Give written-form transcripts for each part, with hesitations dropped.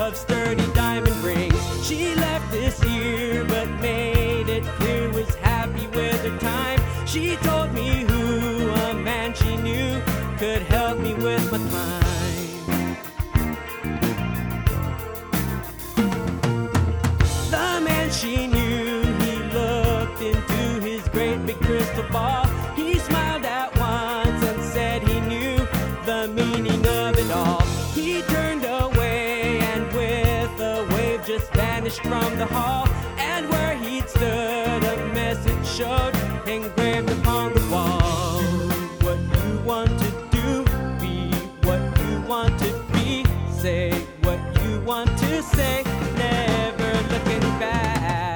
of sturdy diamond rings. She left this year but made it clear was happy with her time. She told me who a man she knew could help me with my climb. The man she knew, he looked into his great big crystal ball. He smiled at once and said he knew the meaning of it all. He turned away and with a wave just vanished from the hall. And where he'd stood, a message showed engraved upon the wall. Do what you want to do, be what you want to be, say what you want to say, never looking back.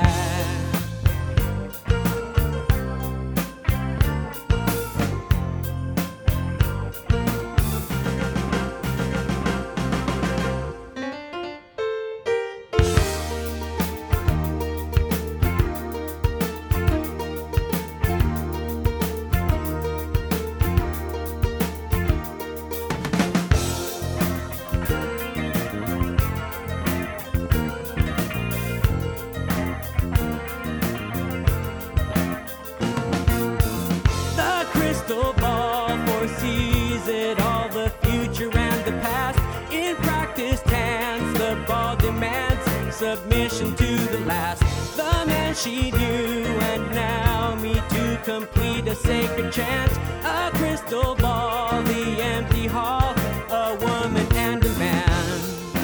Crystal ball foresees it all, the future and the past. In practiced hands, the ball demands submission to the last. The man she knew, and now me to complete a sacred chant. A crystal ball, the empty hall, a woman and a man.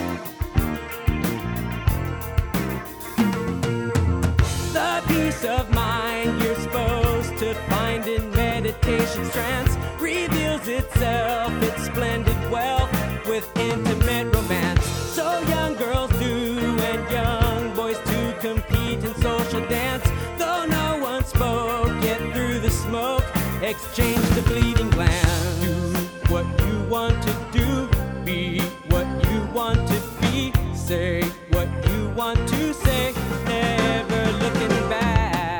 The peace of mind you're supposed to find in meditation trance reveals itself, its splendid wealth with intimate romance. So young girls do and young boys too compete in social dance. Though no one spoke, yet through the smoke exchange the bleeding gland. Do what you want to do, be what you want to be, say what you want to say, never looking back.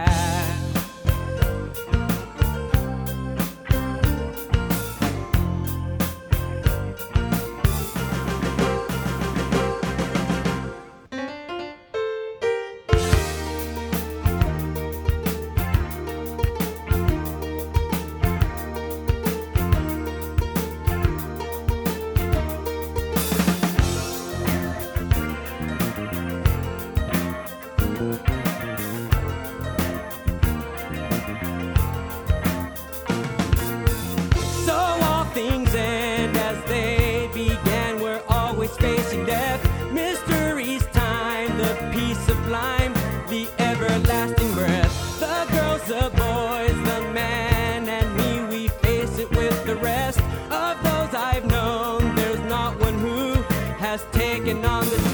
Things end as they began, we're always facing death. Mysteries time, the peace sublime, the everlasting breath. The girls, the boys, the man and me, we face it with the rest. Of those I've known, there's not one who has taken on the